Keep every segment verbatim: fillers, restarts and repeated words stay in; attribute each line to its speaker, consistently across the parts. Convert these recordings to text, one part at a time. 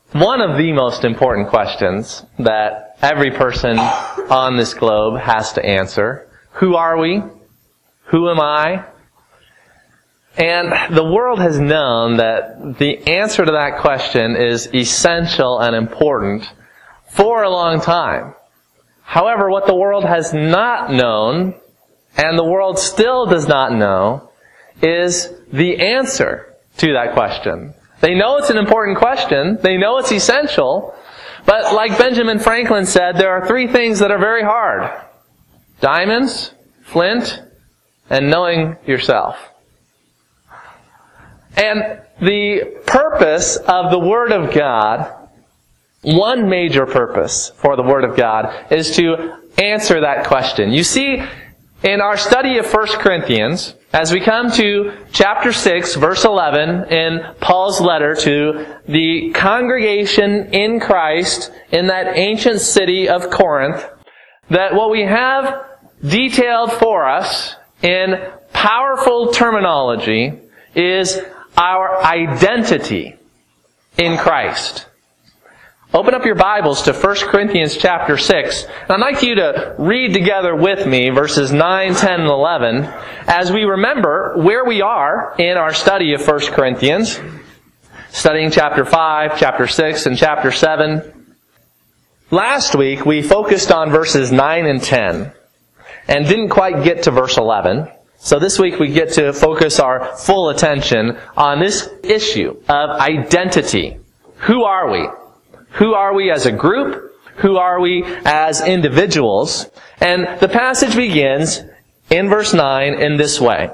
Speaker 1: One of the most important questions that every person on this globe has to answer. Who are we? Who am I? And the world has known that the answer to that question is essential and important for a long time. However, what the world has not known, and the world still does not know, is the answer to that question. They know it's an important question. They know it's essential. But like Benjamin Franklin said, there are three things that are very hard. Diamonds, flint, and knowing yourself. And the purpose of the Word of God, one major purpose for the Word of God, is to answer that question. You see, in our study of First Corinthians, as we come to chapter six, verse eleven, in Paul's letter to the congregation in Christ in that ancient city of Corinth, that what we have detailed for us in powerful terminology is our identity in Christ. Open up your Bibles to First Corinthians chapter six. And I'd like you to read together with me verses nine, ten, and eleven as we remember where we are in our study of First Corinthians, studying chapter five, chapter six, and chapter seven. Last week we focused on verses nine and ten and didn't quite get to verse eleven. So this week we get to focus our full attention on this issue of identity. Who are we? Who are we as a group? Who are we as individuals? And the passage begins in verse nine in this way.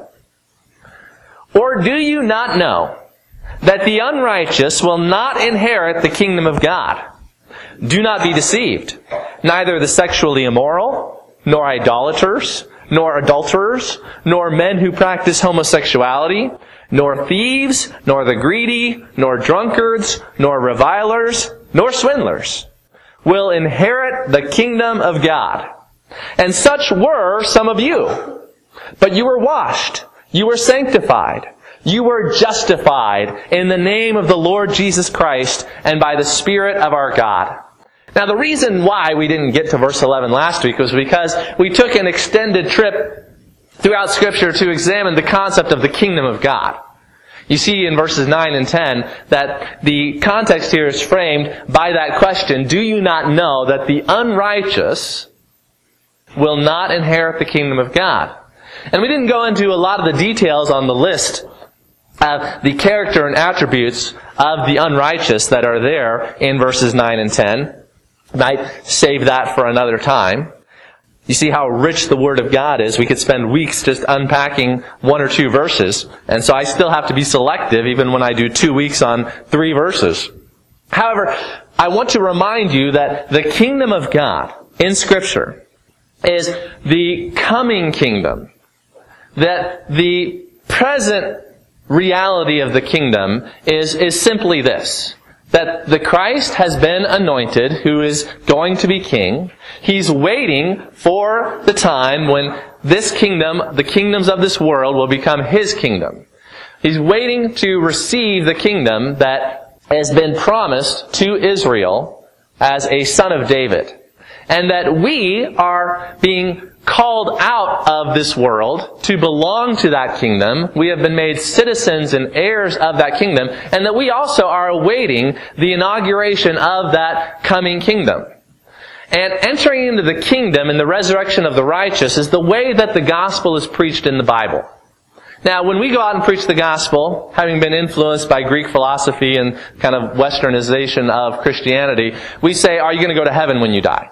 Speaker 1: Or do you not know that the unrighteous will not inherit the kingdom of God? Do not be deceived. Neither the sexually immoral, nor idolaters, nor adulterers, nor men who practice homosexuality, nor thieves, nor the greedy, nor drunkards, nor revilers, nor swindlers will inherit the kingdom of God. And such were some of you. But you were washed, you were sanctified, you were justified in the name of the Lord Jesus Christ and by the Spirit of our God. Now the reason why we didn't get to verse eleven last week was because we took an extended trip throughout Scripture to examine the concept of the kingdom of God. You see in verses nine and ten that the context here is framed by that question, do you not know that the unrighteous will not inherit the kingdom of God? And we didn't go into a lot of the details on the list of the character and attributes of the unrighteous that are there in verses nine and ten. Might save that for another time. You see how rich the Word of God is. We could spend weeks just unpacking one or two verses. And so I still have to be selective even when I do two weeks on three verses. However, I want to remind you that the kingdom of God in Scripture is the coming kingdom. That the present reality of the kingdom is, is simply this. That the Christ has been anointed, who is going to be king. He's waiting for the time when this kingdom, the kingdoms of this world, will become His kingdom. He's waiting to receive the kingdom that has been promised to Israel as a son of David. And that we are being called out of this world to belong to that kingdom. We have been made citizens and heirs of that kingdom, and that we also are awaiting the inauguration of that coming kingdom. And entering into the kingdom and the resurrection of the righteous is the way that the gospel is preached in the Bible. Now, when we go out and preach the gospel, having been influenced by Greek philosophy and kind of westernization of Christianity, we say, are you going to go to heaven when you die?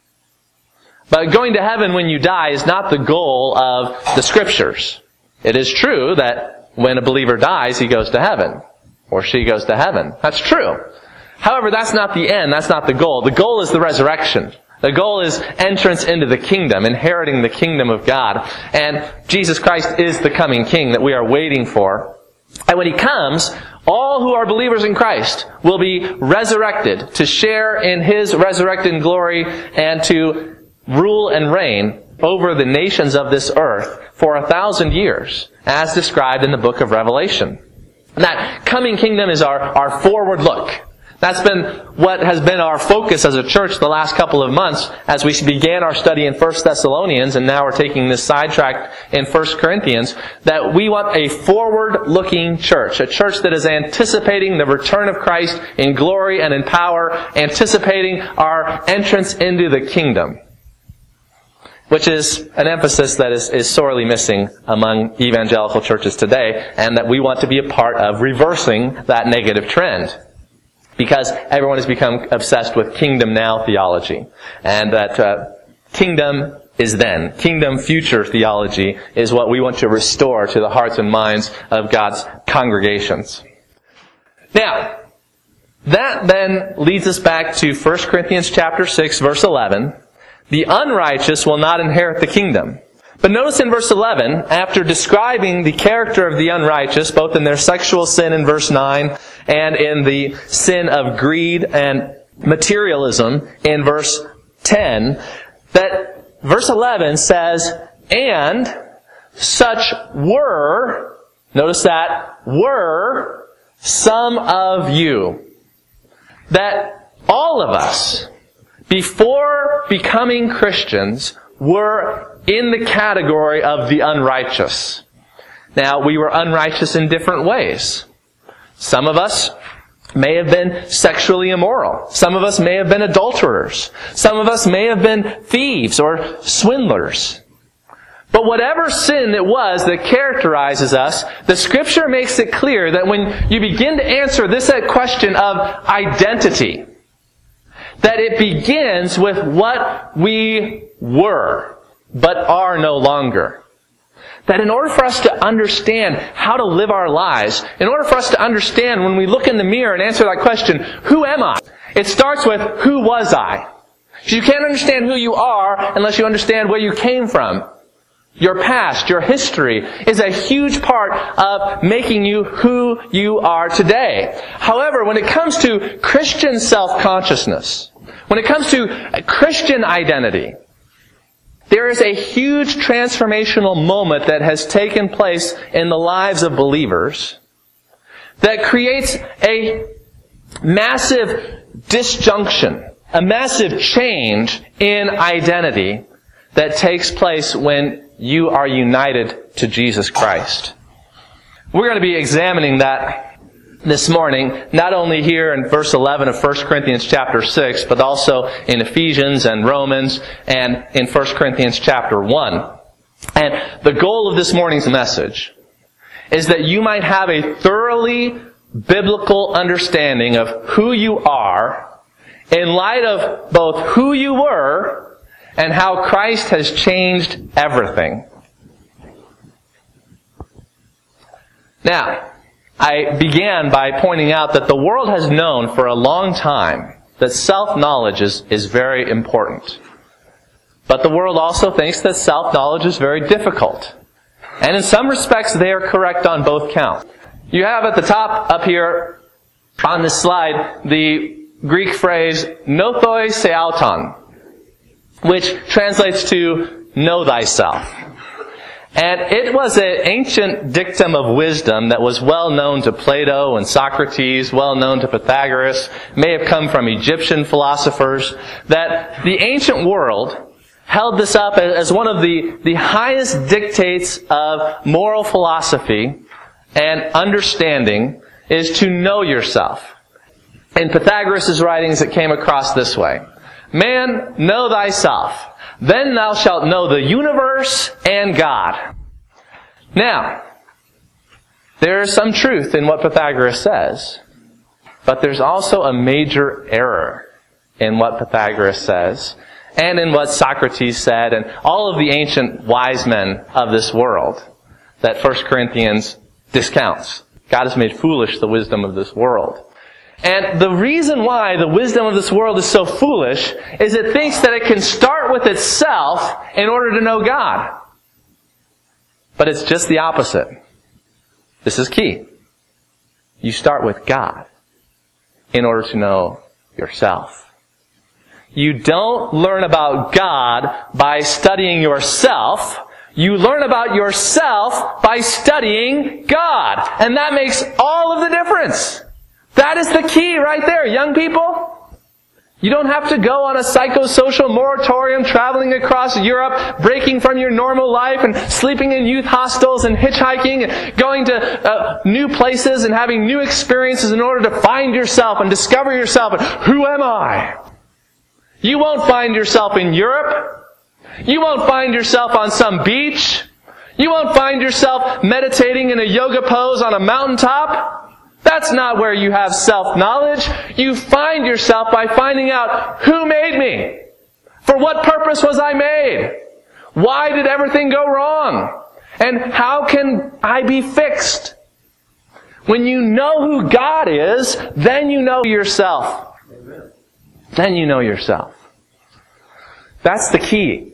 Speaker 1: But going to heaven when you die is not the goal of the Scriptures. It is true that when a believer dies, he goes to heaven. Or she goes to heaven. That's true. However, that's not the end. That's not the goal. The goal is the resurrection. The goal is entrance into the kingdom, inheriting the kingdom of God. And Jesus Christ is the coming King that we are waiting for. And when He comes, all who are believers in Christ will be resurrected to share in His resurrected glory and to rule and reign over the nations of this earth for a thousand years, as described in the book of Revelation. And that coming kingdom is our, our forward look. That's been what has been our focus as a church the last couple of months as we began our study in First Thessalonians, and now we're taking this sidetrack in First Corinthians, that we want a forward-looking church, a church that is anticipating the return of Christ in glory and in power, anticipating our entrance into the kingdom, which is an emphasis that is, is sorely missing among evangelical churches today, and that we want to be a part of reversing that negative trend. Because everyone has become obsessed with kingdom now theology. And that uh, kingdom is then. Kingdom future theology is what we want to restore to the hearts and minds of God's congregations. Now, that then leads us back to First Corinthians chapter six, verse eleven. The unrighteous will not inherit the kingdom. But notice in verse eleven, after describing the character of the unrighteous, both in their sexual sin in verse nine, and in the sin of greed and materialism in verse ten, that verse eleven says, and such were, notice that, were some of you. That all of us, before becoming Christians, were in the category of the unrighteous. Now, we were unrighteous in different ways. Some of us may have been sexually immoral. Some of us may have been adulterers. Some of us may have been thieves or swindlers. But whatever sin it was that characterizes us, the Scripture makes it clear that when you begin to answer this question of identity, that it begins with what we were, but are no longer. That in order for us to understand how to live our lives, in order for us to understand when we look in the mirror and answer that question, who am I? It starts with, who was I? You can't understand who you are unless you understand where you came from. Your past, your history, is a huge part of making you who you are today. However, when it comes to Christian self-consciousness, when it comes to Christian identity, there is a huge transformational moment that has taken place in the lives of believers that creates a massive disjunction, a massive change in identity that takes place when you are united to Jesus Christ. We're going to be examining that this morning, not only here in verse eleven of First Corinthians chapter six, but also in Ephesians and Romans and in First Corinthians chapter one. And the goal of this morning's message is that you might have a thoroughly biblical understanding of who you are in light of both who you were and how Christ has changed everything. Now, I began by pointing out that the world has known for a long time that self-knowledge is, is very important. But the world also thinks that self-knowledge is very difficult. And in some respects, they are correct on both counts. You have at the top up here on this slide the Greek phrase nothoi seauton, which translates to know thyself. And it was an ancient dictum of wisdom that was well known to Plato and Socrates, well known to Pythagoras, may have come from Egyptian philosophers, that the ancient world held this up as one of the, the highest dictates of moral philosophy and understanding is to know yourself. In Pythagoras' writings it came across this way. Man, know thyself. Then thou shalt know the universe and God. Now, there is some truth in what Pythagoras says, but there's also a major error in what Pythagoras says, and in what Socrates said, and all of the ancient wise men of this world that First Corinthians discounts. God has made foolish the wisdom of this world. And the reason why the wisdom of this world is so foolish is it thinks that it can start with itself in order to know God. But it's just the opposite. This is key. You start with God in order to know yourself. You don't learn about God by studying yourself. You learn about yourself by studying God. And that makes all of the difference. That is the key right there, young people. You don't have to go on a psychosocial moratorium, traveling across Europe, breaking from your normal life, and sleeping in youth hostels, and hitchhiking, and going to uh, new places, and having new experiences in order to find yourself and discover yourself. And who am I? You won't find yourself in Europe. You won't find yourself on some beach. You won't find yourself meditating in a yoga pose on a mountaintop. That's not where you have self-knowledge. You find yourself by finding out who made me. For what purpose was I made? Why did everything go wrong? And how can I be fixed? When you know who God is, then you know yourself. Then you know yourself. That's the key.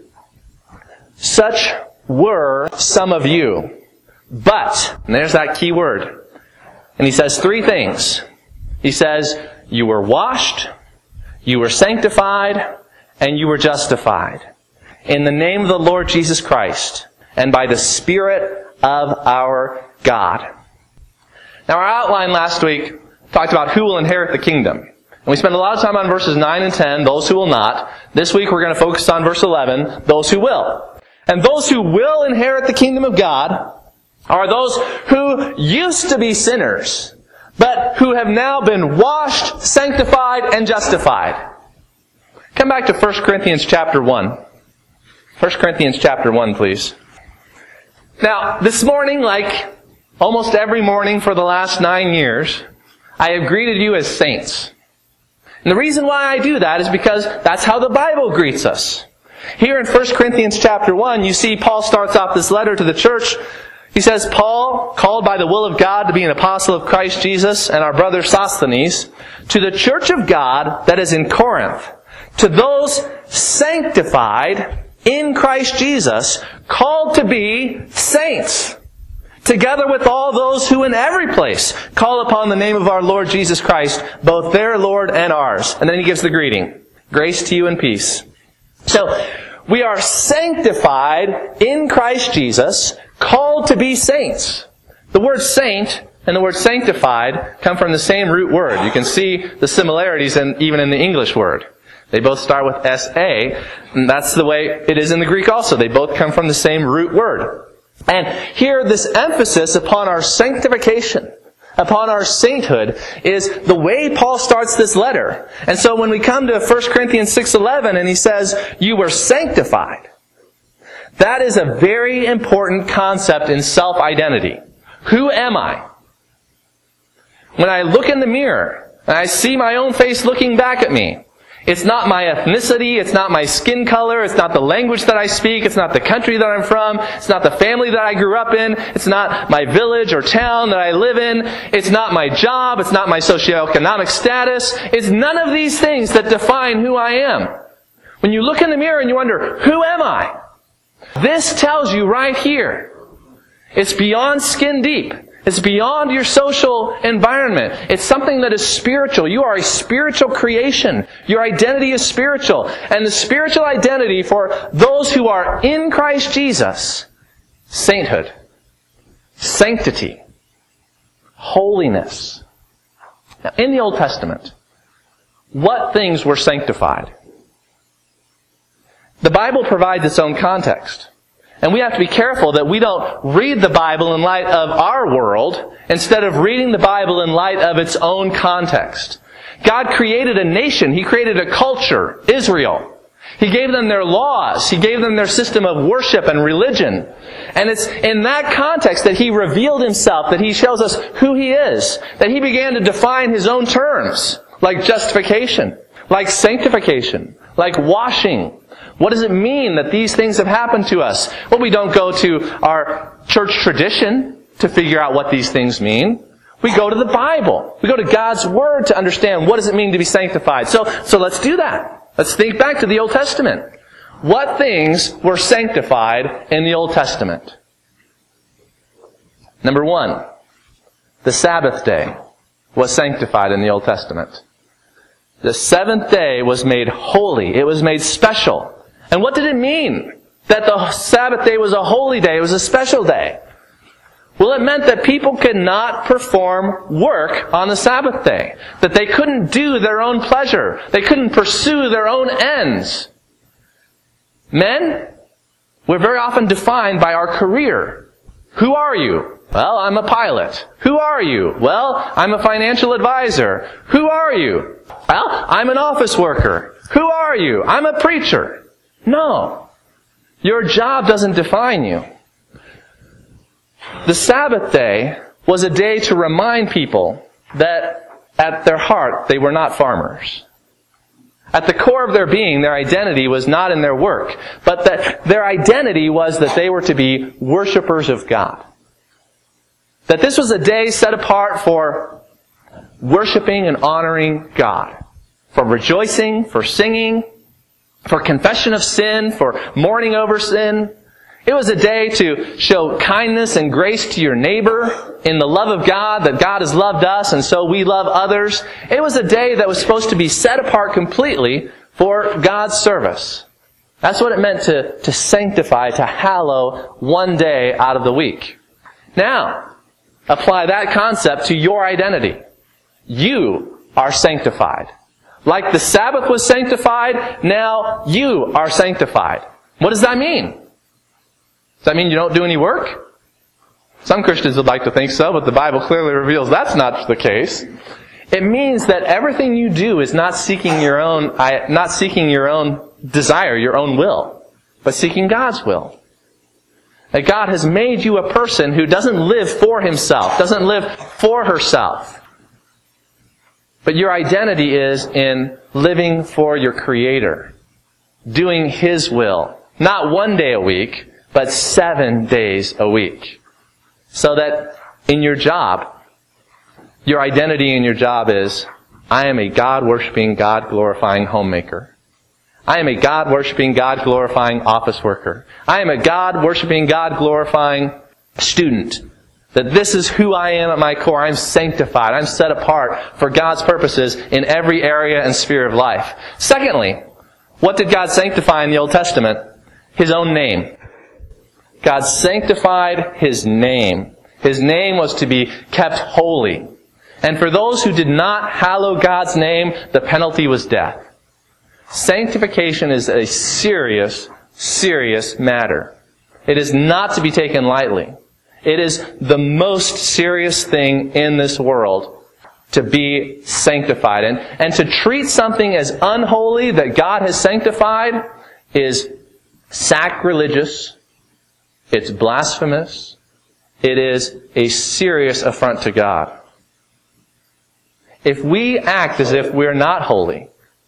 Speaker 1: Such were some of you. But, and there's that key word. And he says three things. He says, you were washed, you were sanctified, and you were justified. In the name of the Lord Jesus Christ, and by the Spirit of our God. Now our outline last week talked about who will inherit the kingdom. And we spent a lot of time on verses nine and ten, those who will not. This week we're going to focus on verse eleven, those who will. And those who will inherit the kingdom of God are those who used to be sinners, but who have now been washed, sanctified, and justified. Come back to First Corinthians chapter one. First Corinthians chapter one, please. Now, this morning, like almost every morning for the last nine years, I have greeted you as saints. And the reason why I do that is because that's how the Bible greets us. Here in First Corinthians chapter one, you see Paul starts off this letter to the church. He says, Paul, called by the will of God to be an apostle of Christ Jesus, and our brother Sosthenes, to the church of God that is in Corinth, to those sanctified in Christ Jesus, called to be saints, together with all those who in every place call upon the name of our Lord Jesus Christ, both their Lord and ours. And then he gives the greeting. Grace to you and peace. So, we are sanctified in Christ Jesus, called to be saints. The word saint and the word sanctified come from the same root word. You can see the similarities in, even in the English word. They both start with S A, and that's the way it is in the Greek also. They both come from the same root word. And here, this emphasis upon our sanctification, upon our sainthood, is the way Paul starts this letter. And so when we come to First Corinthians six eleven and he says, you were sanctified, that is a very important concept in self-identity. Who am I? When I look in the mirror and I see my own face looking back at me, it's not my ethnicity, it's not my skin color, it's not the language that I speak, it's not the country that I'm from, it's not the family that I grew up in, it's not my village or town that I live in, it's not my job, it's not my socioeconomic status, it's none of these things that define who I am. When you look in the mirror and you wonder, who am I? This tells you right here. It's beyond skin deep. It's beyond your social environment. It's something that is spiritual. You are a spiritual creation. Your identity is spiritual. And the spiritual identity for those who are in Christ Jesus, sainthood, sanctity, holiness. Now, in the Old Testament, what things were sanctified? The Bible provides its own context. And we have to be careful that we don't read the Bible in light of our world instead of reading the Bible in light of its own context. God created a nation. He created a culture, Israel. He gave them their laws. He gave them their system of worship and religion. And it's in that context that He revealed Himself, that He shows us who He is, that He began to define His own terms, like justification, like sanctification, like washing. What does it mean that these things have happened to us? Well, we don't go to our church tradition to figure out what these things mean. We go to the Bible. We go to God's Word to understand what does it mean to be sanctified. So, so let's do that. Let's think back to the Old Testament. What things were sanctified in the Old Testament? Number one, the Sabbath day was sanctified in the Old Testament. The seventh day was made holy. It was made special. And what did it mean that the Sabbath day was a holy day? It was a special day. Well, it meant that people could not perform work on the Sabbath day. That they couldn't do their own pleasure. They couldn't pursue their own ends. Men, we're very often defined by our career. Who are you? Well, I'm a pilot. Who are you? Well, I'm a financial advisor. Who are you? Well, I'm an office worker. Who are you? I'm a preacher. No. Your job doesn't define you. The Sabbath day was a day to remind people that at their heart they were not farmers. At the core of their being, their identity was not in their work, but that their identity was that they were to be worshipers of God. That this was a day set apart for worshiping and honoring God. For rejoicing, for singing, for confession of sin, for mourning over sin. It was a day to show kindness and grace to your neighbor in the love of God, that God has loved us and so we love others. It was a day that was supposed to be set apart completely for God's service. That's what it meant to, to sanctify, to hallow one day out of the week. Now, apply that concept to your identity. You are sanctified. Like the Sabbath was sanctified, now you are sanctified. What does that mean? Does that mean you don't do any work? Some Christians would like to think so, but the Bible clearly reveals that's not the case. It means that everything you do is not seeking your own, not seeking your own desire, your own will, but seeking God's will. That God has made you a person who doesn't live for himself, doesn't live for herself. But your identity is in living for your Creator, doing His will. Not one day a week, but seven days a week. So that in your job, your identity in your job is, I am a God-worshiping, God-glorifying homemaker. I am a God-worshiping, God-glorifying office worker. I am a God-worshiping, God-glorifying student. That this is who I am at my core. I'm sanctified. I'm set apart for God's purposes in every area and sphere of life. Secondly, what did God sanctify in the Old Testament? His own name. God sanctified His name. His name was to be kept holy. And for those who did not hallow God's name, the penalty was death. Sanctification is a serious, serious matter. It is not to be taken lightly. It is the most serious thing in this world to be sanctified. And, and to treat something as unholy that God has sanctified is sacrilegious. It's blasphemous. It is a serious affront to God. If we act as if we're not holy,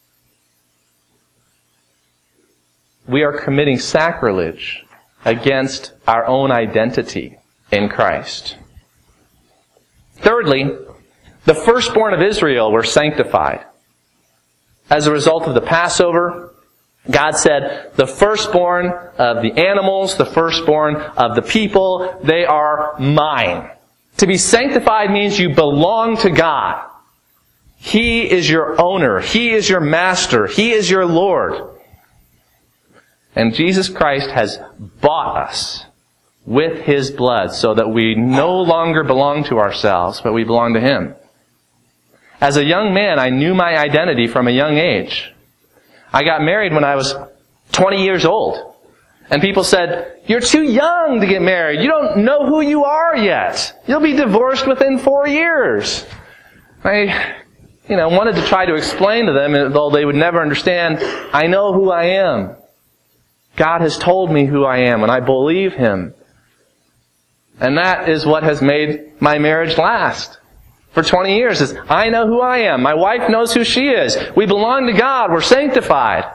Speaker 1: we are committing sacrilege against our own identity in Christ. Thirdly, the firstborn of Israel were sanctified. As a result of the Passover, God said, the firstborn of the animals, the firstborn of the people, they are mine. To be sanctified means you belong to God. He is your owner. He is your master. He is your Lord. And Jesus Christ has bought us with His blood so that we no longer belong to ourselves, but we belong to Him. As a young man, I knew my identity from a young age. I got married when I was twenty years old. And people said, you're too young to get married. You don't know who you are yet. You'll be divorced within four years. I, you know, wanted to try to explain to them, though they would never understand, I know who I am. God has told me who I am, and I believe Him. And that is what has made my marriage last. For twenty years, is I know who I am. My wife knows who she is. We belong to God. We're sanctified.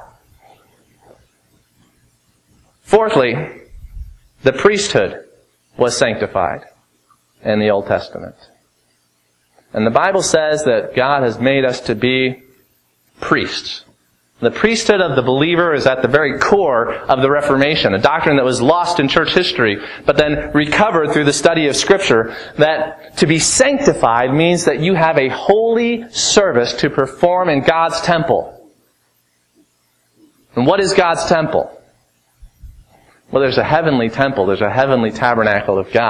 Speaker 1: Fourthly, the priesthood was sanctified in the Old Testament. And the Bible says that God has made us to be priests. The priesthood of the believer is at the very core of the Reformation, a doctrine that was lost in church history, but then recovered through the study of Scripture, that to be sanctified means that you have a holy service to perform in God's temple. And what is God's temple? Well, there's a heavenly temple, there's a heavenly tabernacle of God.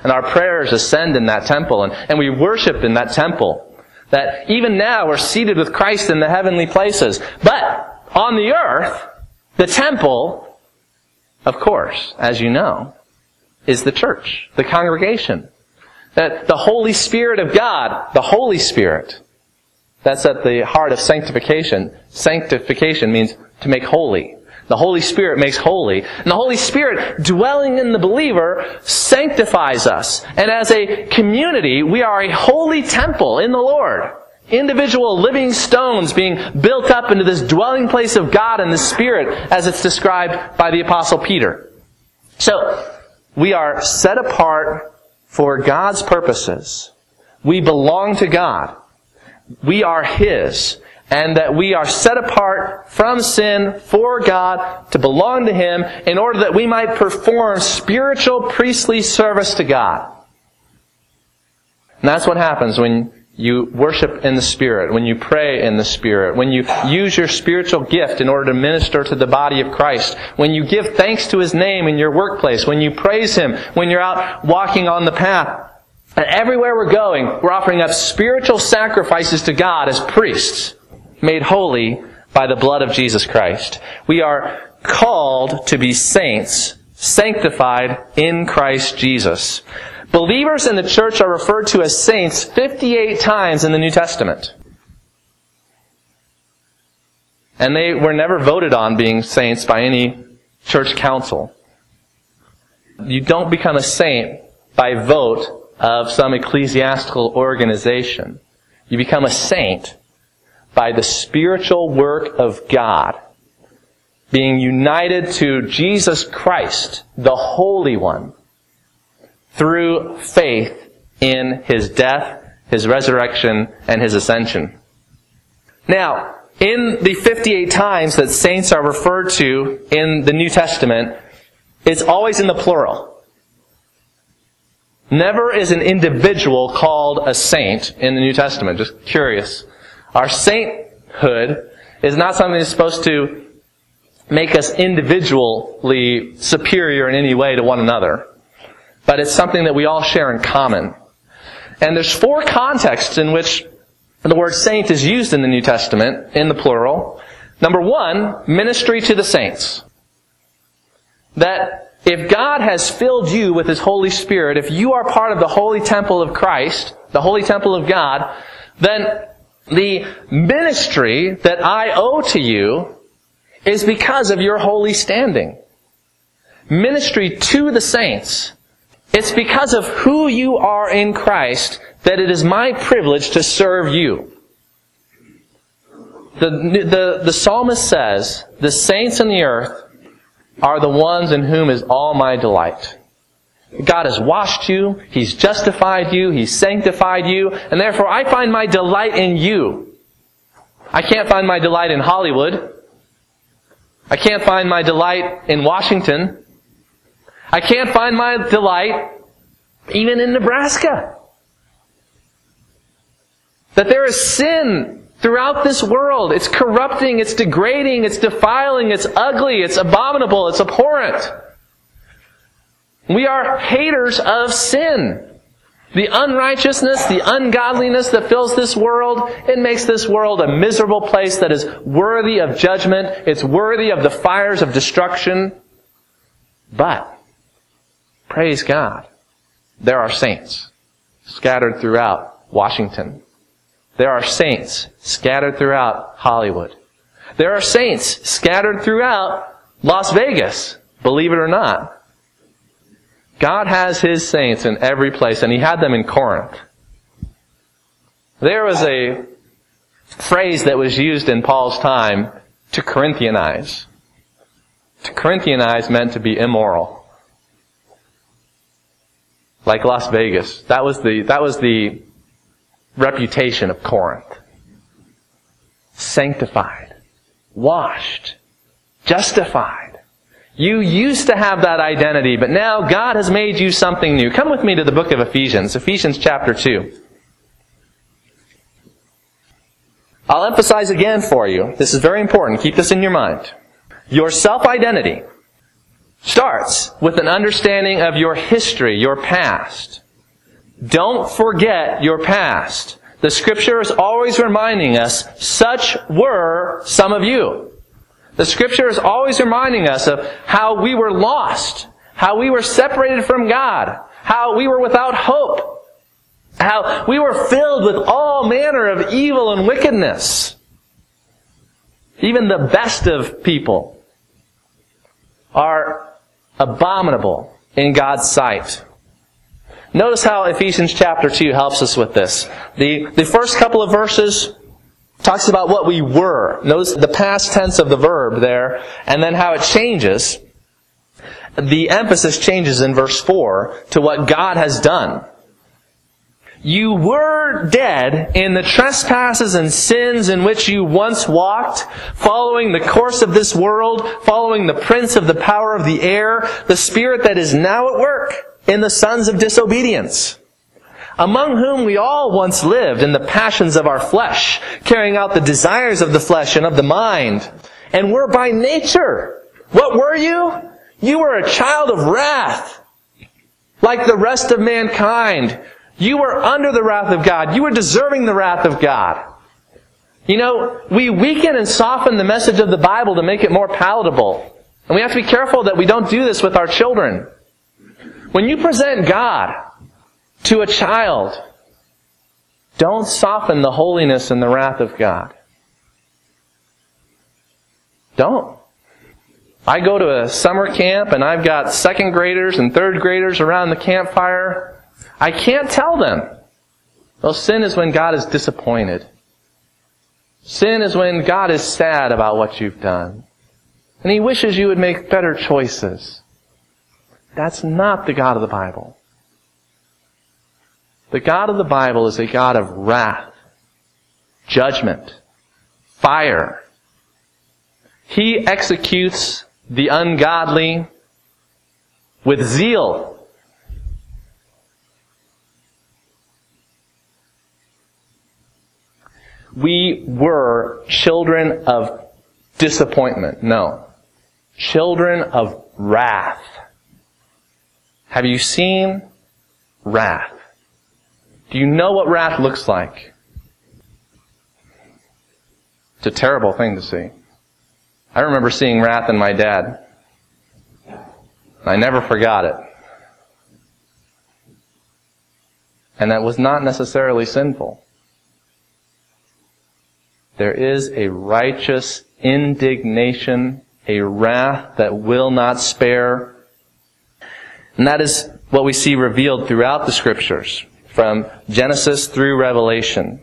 Speaker 1: and our prayers ascend in that temple, and, and we worship in that temple. That even now we're seated with Christ in the heavenly places. But on the earth, the temple, of course, as you know, is the church, the congregation. That the Holy Spirit of God, the Holy Spirit, that's at the heart of sanctification. Sanctification means to make holy. The Holy Spirit makes holy. And the Holy Spirit, dwelling in the believer, sanctifies us. And as a community, we are a holy temple in the Lord. Individual living stones being built up into this dwelling place of God and the Spirit, as it's described by the Apostle Peter. So, we are set apart for God's purposes. We belong to God. We are His. And that we are set apart from sin for God to belong to Him in order that we might perform spiritual priestly service to God. And that's what happens when you worship in the Spirit, when you pray in the Spirit, when you use your spiritual gift in order to minister to the body of Christ, when you give thanks to His name in your workplace, when you praise Him, when you're out walking on the path. And everywhere we're going, we're offering up spiritual sacrifices to God as priests, made holy by the blood of Jesus Christ. We are called to be saints, sanctified in Christ Jesus. Believers in the church are referred to as saints fifty-eight times in the New Testament. And they were never voted on being saints by any church council. You don't become a saint by vote of some ecclesiastical organization. You become a saint by the spiritual work of God, being united to Jesus Christ, the Holy One, through faith in His death, His resurrection, and His ascension. Now, in the fifty-eight times that saints are referred to in the New Testament, it's always in the plural. Never is an individual called a saint in the New Testament. Just curious. Our sainthood is not something that's supposed to make us individually superior in any way to one another. But it's something that we all share in common. And there's four contexts in which the word saint is used in the New Testament, in the plural. Number one, ministry to the saints. That if God has filled you with His Holy Spirit, if you are part of the holy temple of Christ, the holy temple of God, then the ministry that I owe to you is because of your holy standing. Ministry to the saints. It's because of who you are in Christ that it is my privilege to serve you. The, the, the psalmist says, the saints in the earth are the ones in whom is all my delight. God has washed you, He's justified you, He's sanctified you, and therefore I find my delight in you. I can't find my delight in Hollywood. I can't find my delight in Washington. I can't find my delight even in Nebraska. That there is sin throughout this world. It's corrupting, it's degrading, it's defiling, it's ugly, it's abominable, it's abhorrent. We are haters of sin. The unrighteousness, the ungodliness that fills this world, it makes this world a miserable place that is worthy of judgment. It's worthy of the fires of destruction. But, praise God, there are saints scattered throughout Washington. There are saints scattered throughout Hollywood. There are saints scattered throughout Las Vegas, believe it or not. God has His saints in every place, and He had them in Corinth. There was a phrase that was used in Paul's time, to Corinthianize. To Corinthianize meant to be immoral. Like Las Vegas. That was the, that was the reputation of Corinth. Sanctified. Washed. Justified. You used to have that identity, but now God has made you something new. Come with me to the book of Ephesians, Ephesians chapter two. I'll emphasize again for you, this is very important, keep this in your mind. Your self-identity, starts with an understanding of your history, your past. Don't forget your past. The Scripture is always reminding us, such were some of you. The Scripture is always reminding us of how we were lost, how we were separated from God, how we were without hope, how we were filled with all manner of evil and wickedness. Even the best of people are abominable in God's sight. Notice how Ephesians chapter two helps us with this. The, the first couple of verses talks about what we were. Notice the past tense of the verb there, and then how it changes. The emphasis changes in verse four to what God has done. You were dead in the trespasses and sins in which you once walked, following the course of this world, following the prince of the power of the air, the spirit that is now at work in the sons of disobedience, among whom we all once lived in the passions of our flesh, carrying out the desires of the flesh and of the mind, and were by nature. What were you? You were a child of wrath, like the rest of mankind. You were under the wrath of God. You were deserving the wrath of God. You know, we weaken and soften the message of the Bible to make it more palatable. And we have to be careful that we don't do this with our children. When you present God to a child, don't soften the holiness and the wrath of God. Don't. I go to a summer camp and I've got second graders and third graders around the campfire. I can't tell them. Well, sin is when God is disappointed. Sin is when God is sad about what you've done. And He wishes you would make better choices. That's not the God of the Bible. The God of the Bible is a God of wrath, judgment, fire. He executes the ungodly with zeal. We were children of disappointment. No. Children of wrath. Have you seen wrath? Do you know what wrath looks like? It's a terrible thing to see. I remember seeing wrath in my dad. I never forgot it. And that was not necessarily sinful. There is a righteous indignation, a wrath that will not spare. And that is what we see revealed throughout the Scriptures, from Genesis through Revelation.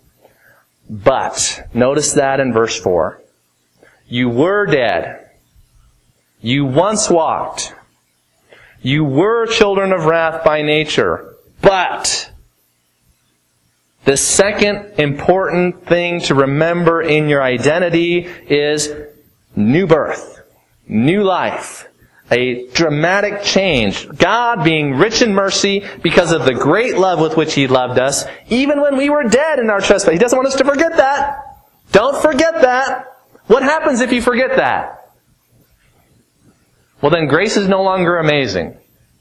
Speaker 1: But, notice that in verse four. You were dead. You once walked. You were children of wrath by nature. But, the second important thing to remember in your identity is new birth, new life. A dramatic change. God being rich in mercy because of the great love with which He loved us, even when we were dead in our trespass. He doesn't want us to forget that. Don't forget that. What happens if you forget that? Well, then grace is no longer amazing.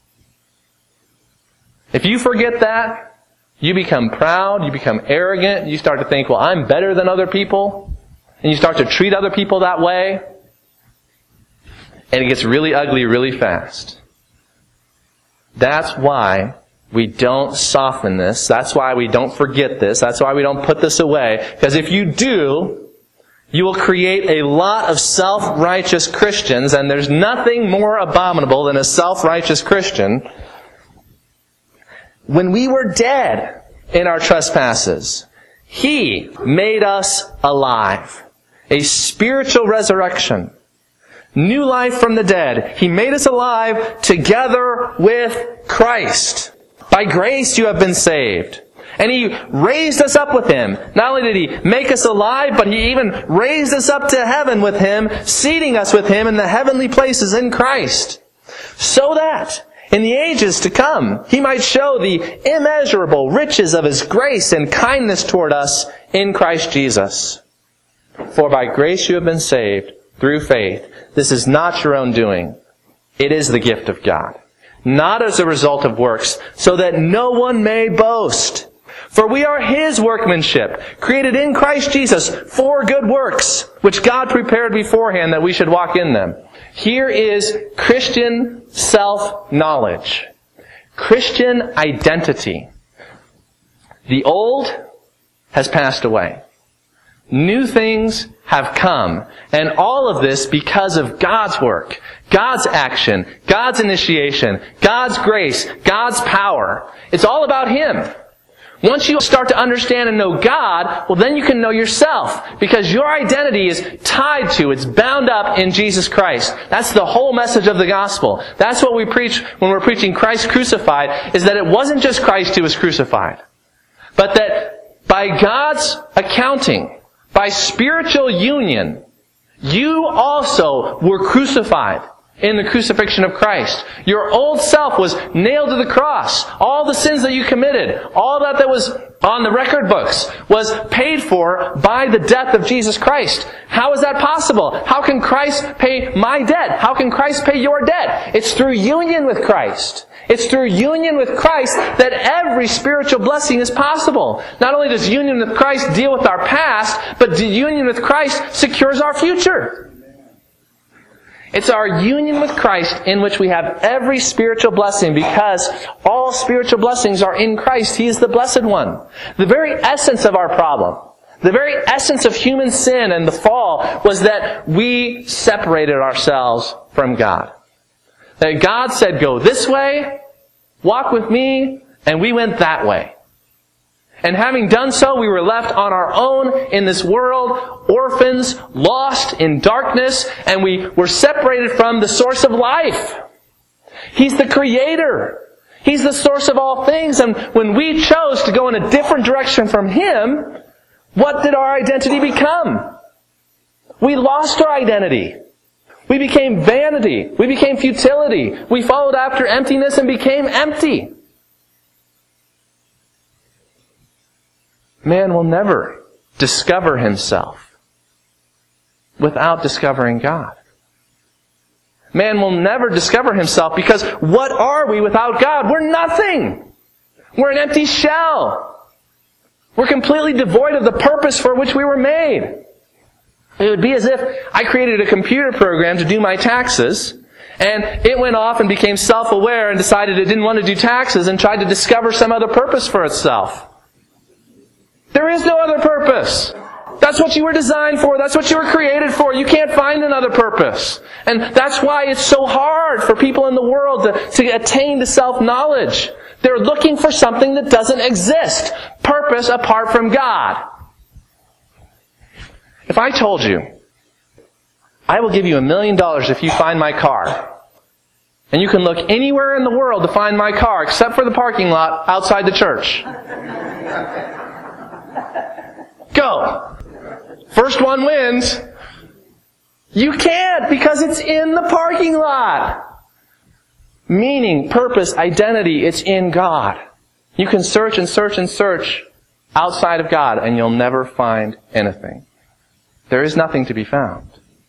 Speaker 1: If you forget that, you become proud, you become arrogant, you start to think, well, I'm better than other people, and you start to treat other people that way. And it gets really ugly really fast. That's why we don't soften this. That's why we don't forget this. That's why we don't put this away. Because if you do, you will create a lot of self-righteous Christians, and there's nothing more abominable than a self-righteous Christian. When we were dead in our trespasses, He made us alive. A spiritual resurrection. New life from the dead. He made us alive together with Christ. By grace you have been saved. And He raised us up with Him. Not only did He make us alive, but He even raised us up to heaven with Him, seating us with Him in the heavenly places in Christ. So that in the ages to come, He might show the immeasurable riches of His grace and kindness toward us in Christ Jesus. For by grace you have been saved through faith. This is not your own doing. It is the gift of God, not as a result of works, so that no one may boast. For we are His workmanship, created in Christ Jesus for good works, which God prepared beforehand that we should walk in them. Here is Christian self-knowledge, Christian identity. The old has passed away. New things have come. And all of this because of God's work, God's action, God's initiation, God's grace, God's power. It's all about Him. Once you start to understand and know God, well, then you can know yourself, because your identity is tied to, it's bound up in Jesus Christ. That's the whole message of the gospel. That's what we preach when we're preaching Christ crucified, is that it wasn't just Christ who was crucified, but that by God's accounting, by spiritual union, you also were crucified in the crucifixion of Christ. Your old self was nailed to the cross. All the sins that you committed, all that that was on the record books, was paid for by the death of Jesus Christ. How is that possible? How can Christ pay my debt? How can Christ pay your debt? It's through union with Christ. It's through union with Christ that every spiritual blessing is possible. Not only does union with Christ deal with our past, but the union with Christ secures our future. It's our union with Christ in which we have every spiritual blessing, because all spiritual blessings are in Christ. He is the blessed one. The very essence of our problem, the very essence of human sin and the fall, was that we separated ourselves from God. That God said, go this way, walk with me, and we went that way. And having done so, we were left on our own in this world, orphans, lost in darkness, and we were separated from the source of life. He's the Creator. He's the source of all things. And when we chose to go in a different direction from Him, what did our identity become? We lost our identity. We became vanity. We became futility. We followed after emptiness and became empty. Man will never discover himself without discovering God. Man will never discover himself, because what are we without God? We're nothing. We're an empty shell. We're completely devoid of the purpose for which we were made. It would be as if I created a computer program to do my taxes, and it went off and became self-aware and decided it didn't want to do taxes and tried to discover some other purpose for itself. There is no other purpose. That's what you were designed for. That's what you were created for. You can't find another purpose. And that's why it's so hard for people in the world to, to attain to self-knowledge. They're looking for something that doesn't exist. Purpose apart from God. If I told you, I will give you a million dollars if you find my car, and you can look anywhere in the world to find my car except for the parking lot outside the church. Go. First one wins. You can't, because it's in the parking lot. Meaning, purpose, identity, it's in God. You can search and search and search outside of God, and you'll never find anything. There is nothing to be found.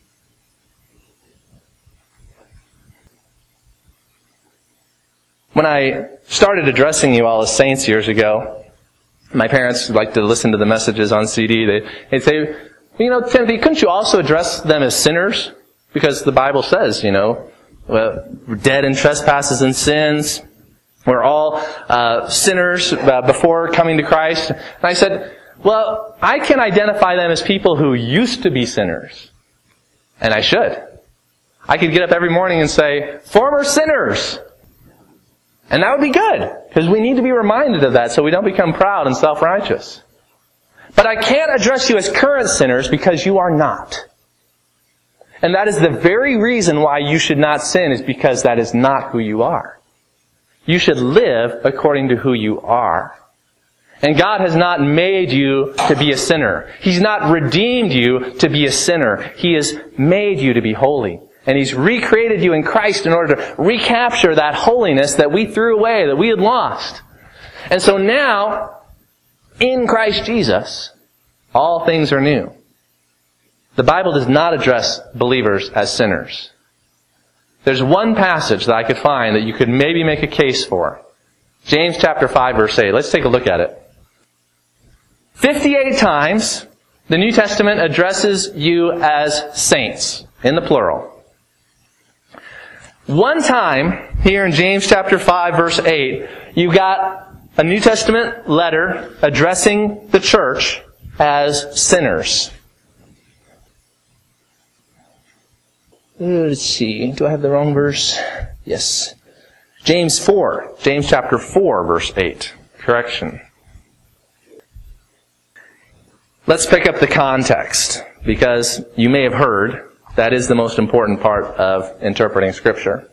Speaker 1: When I started addressing you all as saints years ago, my parents liked to listen to the messages on C D. They, they'd say, you know, Timothy, couldn't you also address them as sinners? Because the Bible says, you know, well, we're dead in trespasses and sins. We're all uh, sinners uh, before coming to Christ. And I said, well, I can identify them as people who used to be sinners. And I should. I could get up every morning and say, former sinners. And that would be good, because we need to be reminded of that so we don't become proud and self-righteous. But I can't address you as current sinners, because you are not. And that is the very reason why you should not sin, is because that is not who you are. You should live according to who you are. And God has not made you to be a sinner. He's not redeemed you to be a sinner. He has made you to be holy. And He's recreated you in Christ in order to recapture that holiness that we threw away, that we had lost. And so now, in Christ Jesus, all things are new. The Bible does not address believers as sinners. there's one passage that I could find that you could maybe make a case for. James chapter five, verse eight. Let's take a look at it. fifty-eight times, the New Testament addresses you as saints, in the plural. One time, here in James chapter five, verse eight, you got a New Testament letter addressing the church as sinners. Let's see. Do I have the wrong verse? Yes. James four. James chapter four, verse eight. Correction. Let's pick up the context, because you may have heard that is the most important part of interpreting Scripture.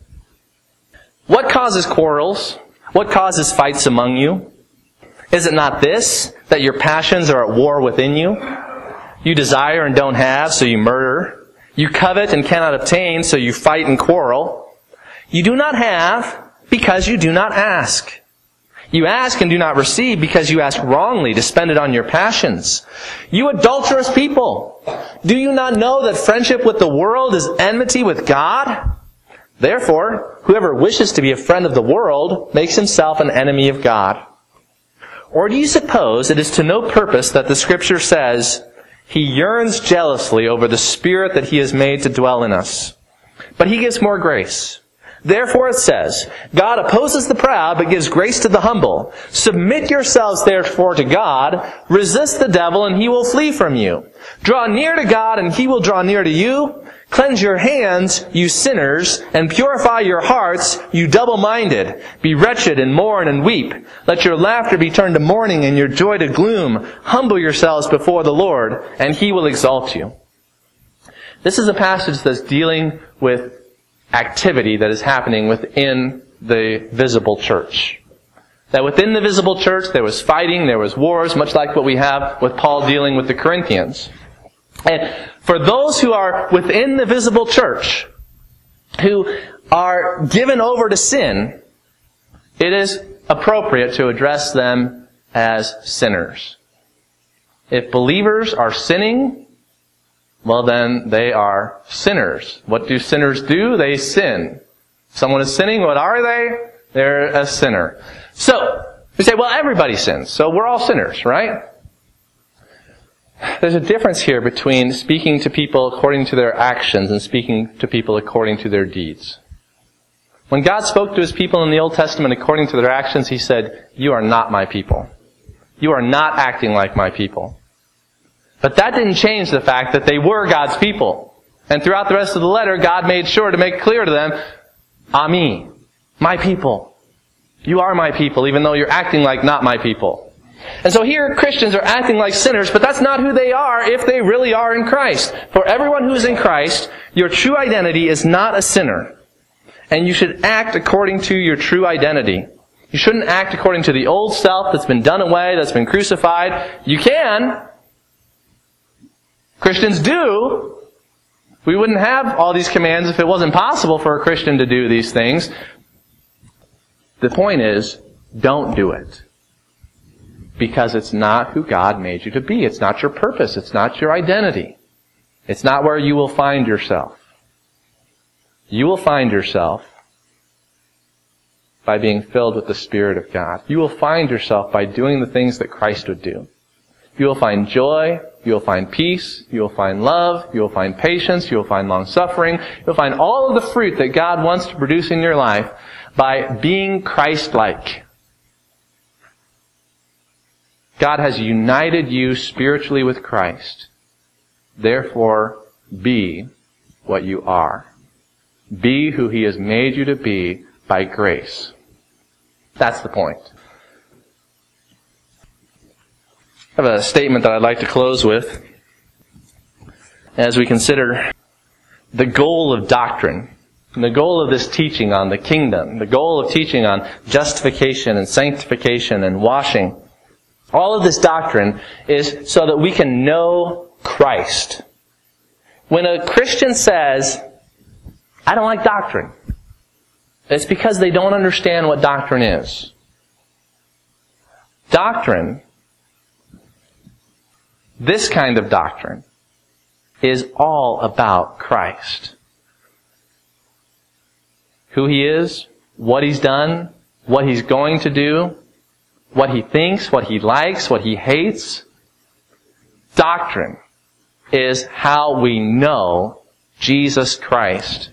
Speaker 1: What causes quarrels? What causes fights among you? Is it not this, that your passions are at war within you? You desire and don't have, so you murder. You covet and cannot obtain, so you fight and quarrel. You do not have because you do not ask. You ask and do not receive because you ask wrongly to spend it on your passions. You adulterous people! Do you not know that friendship with the world is enmity with God? Therefore, whoever wishes to be a friend of the world makes himself an enemy of God. Or do you suppose it is to no purpose that the Scripture says, He yearns jealously over the Spirit that He has made to dwell in us? But He gives more grace. Therefore it says, God opposes the proud, but gives grace to the humble. Submit yourselves therefore to God. Resist the devil, and he will flee from you. Draw near to God, and He will draw near to you. Cleanse your hands, you sinners, and purify your hearts, you double-minded. Be wretched and mourn and weep. Let your laughter be turned to mourning and your joy to gloom. Humble yourselves before the Lord, and He will exalt you. This is a passage that's dealing with activity that is happening within the visible church. That within the visible church there was fighting, there was wars, much like what we have with Paul dealing with the Corinthians. And for those who are within the visible church, who are given over to sin, it is appropriate to address them as sinners. If believers are sinning, well then they are sinners. What do sinners do? They sin. If someone is sinning, what are they? They're a sinner. So, we say, well, everybody sins, so we're all sinners, right? There's a difference here between speaking to people according to their actions and speaking to people according to their deeds. When God spoke to His people in the Old Testament according to their actions, He said, you are not my people. You are not acting like my people. But that didn't change the fact that they were God's people. And throughout the rest of the letter, God made sure to make clear to them, Ami, my people. You are my people, even though you're acting like not my people. And so here Christians are acting like sinners, but that's not who they are if they really are in Christ. For everyone who is in Christ, your true identity is not a sinner. And you should act according to your true identity. You shouldn't act according to the old self that's been done away, that's been crucified. You can. Christians do. We wouldn't have all these commands if it wasn't possible for a Christian to do these things. The point is, don't do it. Because it's not who God made you to be. It's not your purpose. It's not your identity. It's not where you will find yourself. You will find yourself by being filled with the Spirit of God. You will find yourself by doing the things that Christ would do. You will find joy. You will find peace. You will find love. You will find patience. You will find long-suffering. You'll find all of the fruit that God wants to produce in your life by being Christ-like. God has united you spiritually with Christ. Therefore, be what you are. Be who He has made you to be by grace. That's the point. I have a statement that I'd like to close with as we consider the goal of doctrine, the goal of this teaching on the kingdom, the goal of teaching on justification and sanctification and washing. All of this doctrine is so that we can know Christ. When a Christian says, I don't like doctrine, it's because they don't understand what doctrine is. Doctrine, this kind of doctrine, is all about Christ. who He is, what He's done, what He's going to do, what He thinks, what He likes, what He hates. Doctrine is how we know Jesus Christ.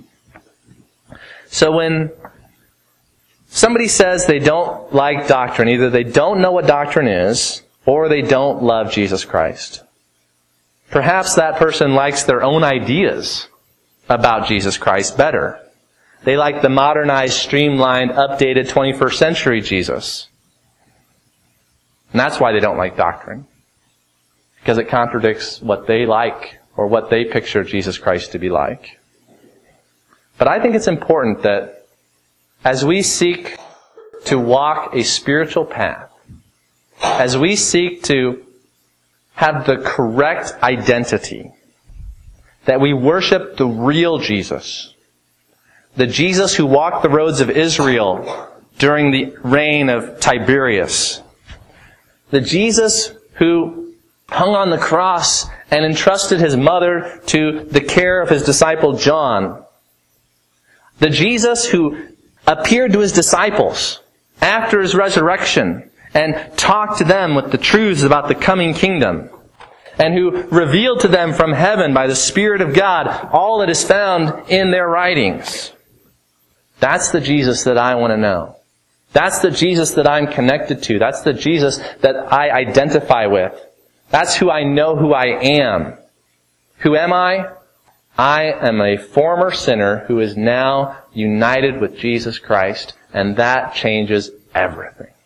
Speaker 1: So when somebody says they don't like doctrine, either they don't know what doctrine is, or they don't love Jesus Christ. Perhaps that person likes their own ideas about Jesus Christ better. They like the modernized, streamlined, updated twenty-first century Jesus. And that's why they don't like doctrine. Because it contradicts what they like or what they picture Jesus Christ to be like. But I think it's important that as we seek to walk a spiritual path, as we seek to have the correct identity, that we worship the real Jesus, the Jesus who walked the roads of Israel during the reign of Tiberius, the Jesus who hung on the cross and entrusted His mother to the care of His disciple John, the Jesus who appeared to His disciples after His resurrection and talked to them with the truths about the coming kingdom, and who revealed to them from heaven by the Spirit of God all that is found in their writings. That's the Jesus that I want to know. That's the Jesus that I'm connected to. That's the Jesus that I identify with. That's who I know who I am. Who am I? I am a former sinner who is now united with Jesus Christ, and that changes everything.